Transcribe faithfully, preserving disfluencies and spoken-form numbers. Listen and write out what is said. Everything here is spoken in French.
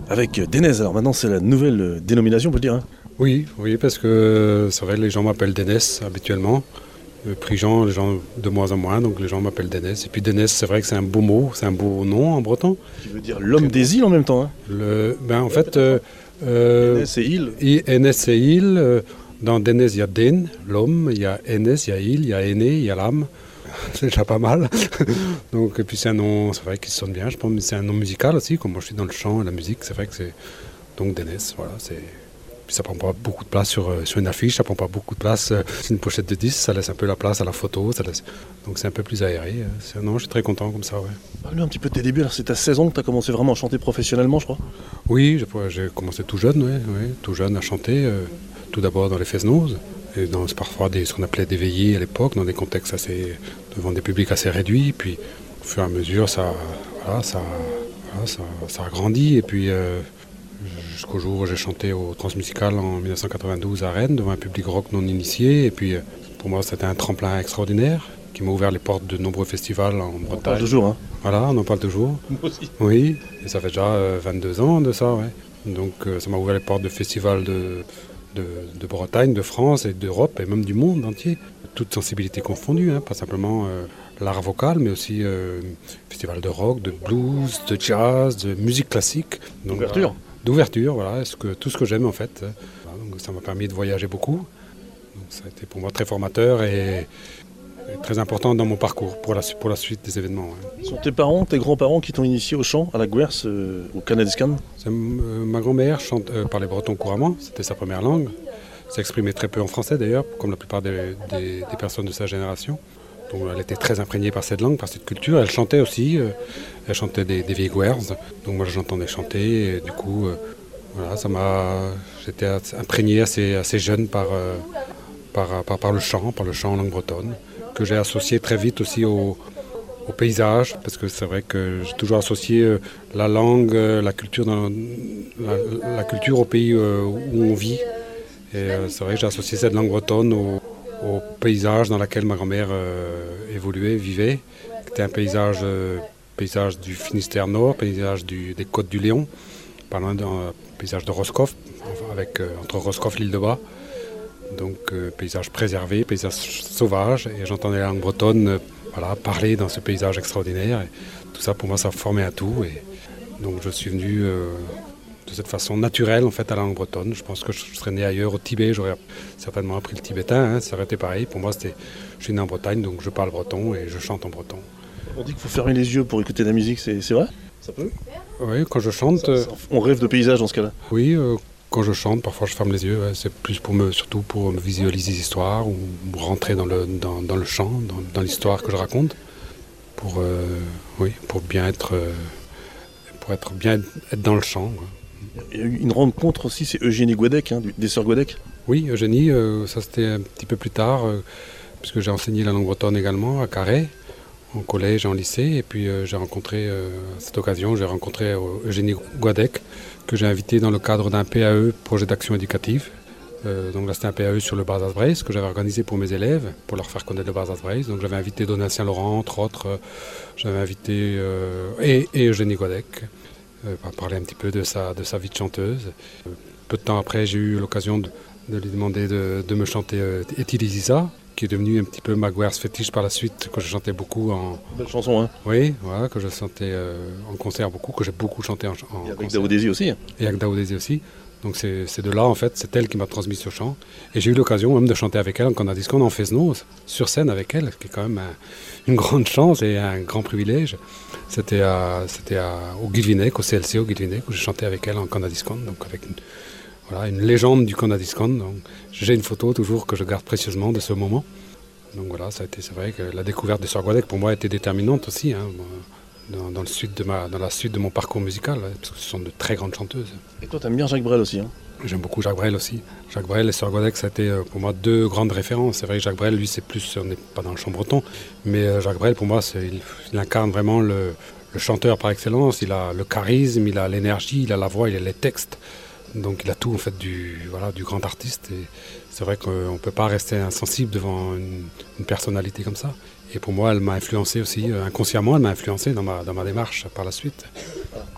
avec Dénez. Alors maintenant, c'est la nouvelle euh, dénomination, on peut le dire. Hein. Oui, oui, parce que c'est vrai que les gens m'appellent Dénez habituellement. Euh, Prigent, les gens de moins en moins, donc les gens m'appellent Dénez. Et puis Dénez, c'est vrai que c'est un beau mot, c'est un beau nom en breton. Qui veut dire l'homme des îles en même temps. Hein. Le, ben, en fait, euh, euh, Dénez et île. I- Dénez et île. euh, Dans Dénez, il y a Den, l'homme, il y a Dénez, il y a île, il y a Aîné, il y a l'âme. C'est déjà pas mal. Donc, et puis c'est un nom, c'est vrai qu'il sonne bien, je pense, mais c'est un nom musical aussi. Comme moi je suis dans le chant et la musique, c'est vrai que c'est. Donc Dénez, voilà, c'est. Puis ça prend pas beaucoup de place sur, euh, sur une affiche, ça prend pas beaucoup de place euh, sur une pochette de disque, ça laisse un peu la place à la photo, ça laisse... donc c'est un peu plus aéré. euh, c'est- Non, je suis très content comme ça, ouais. Parle-nous un petit peu de tes débuts. Alors, c'est à seize ans que tu as commencé vraiment à chanter professionnellement, je crois. Oui, j'ai j'ai commencé tout jeune, ouais, ouais, tout jeune à chanter, euh, tout d'abord dans les Fesnoses, et dans parfois des, ce qu'on appelait des veillées à l'époque, dans des contextes assez, devant des publics assez réduits, puis au fur et à mesure, ça, voilà, ça, voilà, ça, ça a grandi, et puis euh, jusqu'au jour où j'ai chanté au Transmusical en mille neuf cent quatre-vingt-douze à Rennes, devant un public rock non initié, et puis euh, pour moi c'était un tremplin extraordinaire, qui m'a ouvert les portes de nombreux festivals en On parle Bretagne. toujours. Hein. Voilà, on en parle toujours. Moi aussi. Oui, et ça fait déjà euh, vingt-deux ans de ça, ouais. Donc euh, ça m'a ouvert les portes de festivals de, de, de Bretagne, de France et d'Europe et même du monde entier. Toutes sensibilités confondues, hein, pas simplement euh, l'art vocal, mais aussi euh, festival de rock, de blues, de jazz, de musique classique. Donc, D'ouverture. voilà, d'ouverture, voilà, ce que, tout ce que j'aime en fait. Voilà, donc ça m'a permis de voyager beaucoup. Donc, ça a été pour moi très formateur et, et très important dans mon parcours pour la, su- pour la suite des événements. Ouais. Ce sont tes parents, tes grands-parents qui t'ont initié au chant, à la guerse, euh, au Canadiscan. C'est, euh, ma grand-mère chante, euh, parlait breton couramment, c'était sa première langue. S'exprimait très peu en français d'ailleurs, comme la plupart des, des- des personnes de sa génération. Donc elle était très imprégnée par cette langue, par cette culture. Elle chantait aussi, euh, elle chantait des, des vieilles guerres. Donc moi j'entendais chanter et du coup, euh, voilà, ça m'a, j'étais assez imprégné assez, assez jeune par, euh, par, par, par le chant, par le chant en langue bretonne, que j'ai associé très vite aussi au, au paysage, parce que c'est vrai que j'ai toujours associé euh, la langue, euh, la culture, dans, la, la culture au pays euh, où on vit. Et euh, c'est vrai que j'ai associé cette langue bretonne au, au paysage dans lequel ma grand-mère euh, évoluait, vivait. C'était un paysage, euh, paysage du Finistère Nord, paysage du- des Côtes du Lion, parlant d'un paysage de Roscoff, enfin, avec, euh, entre Roscoff et l'île de Bas. Donc euh, paysage préservé, paysage sauvage, et j'entendais la langue bretonne euh, voilà, parler dans ce paysage extraordinaire. Et tout ça pour moi ça formait un tout. Et donc je suis venu euh, de cette façon naturelle en fait à la langue bretonne. Je pense que je serais né ailleurs au Tibet, j'aurais certainement appris le tibétain, hein, ça aurait été pareil. Pour moi c'était, je suis né en Bretagne donc je parle breton et je chante en breton. On dit qu'il faut fermer les yeux pour écouter la musique, c'est c'est vrai? Ça peut? Oui, quand je chante, euh, On rêve de paysage dans ce cas-là. oui, euh, quand je chante, parfois je ferme les yeux. Ouais, c'est plus pour me, surtout pour me visualiser les histoires ou rentrer dans le, dans, dans le chant, dans, dans l'histoire que je raconte, pour, euh, oui, pour bien être, euh, pour être bien être dans le chant. Ouais. Il y a eu une rencontre aussi, c'est Eugénie Guadec, hein, du- des Sœurs Guadec. Oui, Eugénie, euh, ça c'était un petit peu plus tard, euh, puisque j'ai enseigné la langue bretonne également à Carhaix, en collège et en lycée. Et puis euh, j'ai rencontré, euh, à cette occasion, j'ai rencontré euh, Eugénie Guadec, que j'ai invité dans le cadre d'un P A E, projet d'action éducative. Euh, donc là c'était un P A E sur le Barzaz Brace que j'avais organisé pour mes élèves, pour leur faire connaître le Barzaz Brace. Donc j'avais invité Donatien Laurent, entre autres, euh, j'avais invité euh, et, et Eugénie Guadec, euh, pour parler un petit peu de sa, de sa vie de chanteuse. Euh, peu de temps après, j'ai eu l'occasion de, de lui demander de, de me chanter euh, Etilizisa, qui est devenu un petit peu ma guerre fétiche par la suite, que je chantais beaucoup en... Belle chanson, hein. Oui, voilà, que je chantais euh, en concert beaucoup, que j'ai beaucoup chanté en, en Et avec concert. Daoudési aussi. hein. Et avec Daoudési aussi. Donc c'est c'est de là, en fait, c'est elle qui m'a transmis ce chant. Et j'ai eu l'occasion même de chanter avec elle en Canadiscan, en Fesnose, sur scène avec elle, ce qui est quand même un- une grande chance et un grand privilège. C'était à, c'était à, au Guilvinec, au C L C au Guilvinec, où j'ai chanté avec elle en Canadiscan, donc avec une, voilà, une légende du Canadiscan. Donc j'ai une photo toujours que je garde précieusement de ce moment. Donc voilà, ça a été, c'est vrai que la découverte des Sœurs Guadec pour moi a été déterminante aussi, hein, dans, dans le suite de ma, dans la suite de mon parcours musical, hein, parce que ce sont de très grandes chanteuses. Et toi, t'aimes bien Jacques Brel aussi. Hein. J'aime beaucoup Jacques Brel aussi. Jacques Brel et Sœurs Guadec, ça a été euh, pour moi deux grandes références. C'est vrai que Jacques Brel, lui, c'est plus, on n'est pas dans le chant breton, mais euh, Jacques Brel, pour moi, c'est, il, il incarne vraiment le, le chanteur par excellence. Il a le charisme, il a l'énergie, il a la voix, il a les textes. Donc il a tout en fait du, voilà, du grand artiste. Et c'est vrai qu'on ne peut pas rester insensible devant une, une personnalité comme ça. Et pour moi, elle m'a influencé aussi, euh, inconsciemment, elle m'a influencé dans ma, dans ma démarche par la suite.